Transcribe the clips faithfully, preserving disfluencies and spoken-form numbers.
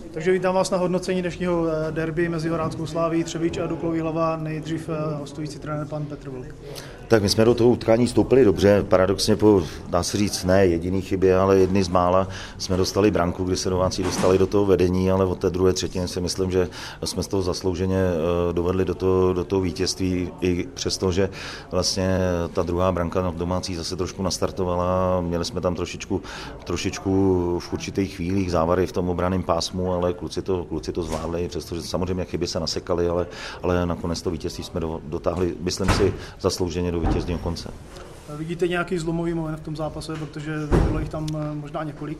Takže vítám vás na hodnocení dnešního derby mezi Horánskou Slavií Třebíč a Duklou Jihlava. Nejdřív hostující trenér pan Petr Vlk. Tak my jsme do toho utkání vstoupili dobře, paradoxně po, dá se říct, ne jediný chybě, ale jedny z mála jsme dostali branku, kdy se domácí dostali do toho vedení, ale od té druhé třetiny si myslím, že jsme z toho zaslouženě dovedli do toho, do toho vítězství, i přesto, že vlastně ta druhá branka domácí zase trošku nastartovala, měli jsme tam trošičku, trošičku v určitých chvílích závary v tom obranném pásmu, ale kluci to, kluci to zvládli, přestože samozřejmě chyby se nasekaly, ale, ale nakonec to vítězství jsme dotáhli, myslím si, zaslouženě do vítězního konce. Vidíte nějaký zlomový moment v tom zápase, protože bylo jich tam možná několik?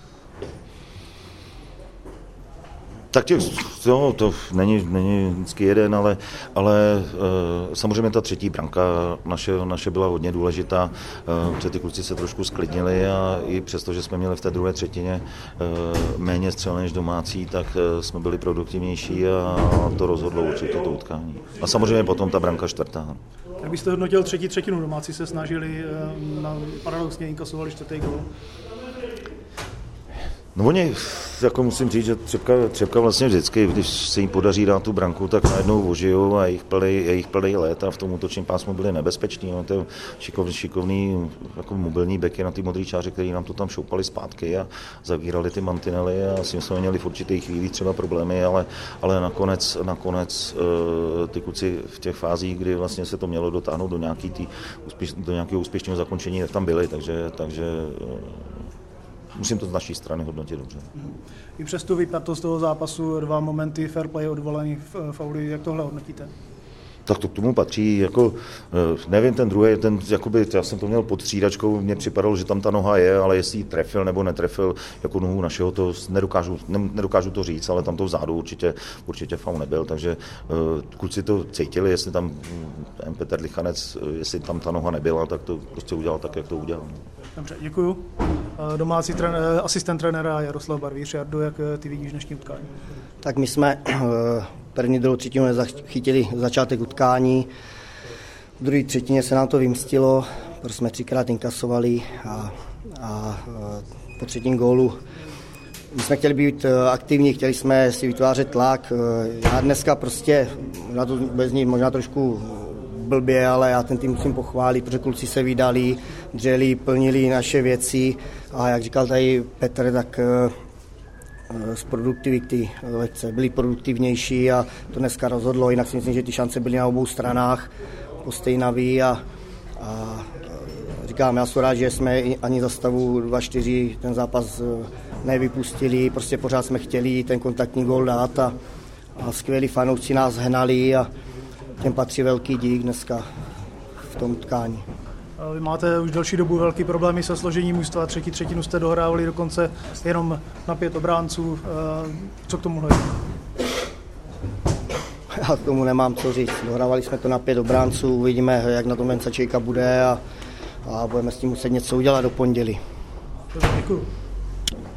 Tak těch, no, to není, není vždycky jeden, ale, ale e, samozřejmě ta třetí branka naše, naše byla hodně důležitá, e, protože ty kluci se trošku sklidnili a i přesto, že jsme měli v té druhé třetině e, méně střel než domácí, tak e, jsme byli produktivnější a to rozhodlo určitě to utkání. A samozřejmě potom ta branka čtvrtá. Jak byste hodnotil třetí třetinu? Domácí se snažili, na, paradoxně inkasovali čtvrtý gól. No oni, jako musím říct, že Třebka, Třebka vlastně vždycky, když se jim podaří dát tu branku, tak najednou ožijou a jejich plnej, jejich plnej let a v tom útočním pásmu byli nebezpeční. No, to je šikovný, šikovný jako mobilní beky na ty modrý čáře, který nám to tam šoupali zpátky a zavírali ty mantinely a s tím jsme měli v určitých chvílích třeba problémy, ale, ale nakonec, nakonec ty kluci v těch fázích, kdy vlastně se to mělo dotáhnout do, nějaký tý, do nějakého úspěšného zakončení, tak tam byli, takže, takže musím to z naší strany hodnotit dobře. I přes tu vypjatost toho zápasu, dva momenty fair play odvolaný fauly, jak tohle hodnotíte? Tak to k tomu patří, jako, nevím, ten druhý, ten, jakoby, já jsem to měl pod střídačkou, mně připadalo, že tam ta noha je, ale jestli ji trefil nebo netrefil, jako nohu našeho, to nedokážu, ne, nedokážu to říct, ale tam to vzadu určitě, určitě faul nebyl, takže uh, kluci to cítili, jestli tam ten Petr Lichanec, jestli tam ta noha nebyla, tak to prostě udělal tak, jak to udělal. Dobře, děkuju. Domácí trenér, asistent trenéra Jaroslav Barvíř. Jardo, jak ty vidíš dnešní utkání? Tak my jsme první, druhou třetinu nezachytili začátek utkání. V druhé třetině se nám to vymstilo, protože jsme třikrát inkasovali a, a po třetím gólu my jsme chtěli být aktivní, chtěli jsme si vytvářet tlak. Já dneska prostě, na to bez ní možná trošku blbě, ale já ten tým musím pochválit, protože kluci se vydali, dřeli, plnili naše věci a jak říkal tady Petr, tak z produktivity lekce byli produktivnější a to dneska rozhodlo, jinak si myslím, že ty šance byly na obou stranách postejnavý a, a říkám, já jsem rád, že jsme ani za stavu dva čtyři ten zápas nevypustili, prostě pořád jsme chtěli ten kontaktní gól dát a, a skvělí fanoušci nás hnali a těm patří velký dík dneska v tom utkání. Vy máte už další dobu velký problémy se složením mužstva, třetí třetinu jste dohrávali dokonce jenom na pět obránců. Co k tomu hledí? Já k tomu nemám co říct. Dohrávali jsme to na pět obránců, uvidíme, jak na tom Vencačejka bude a, a budeme s tím muset něco udělat do pondělí. Děkuji.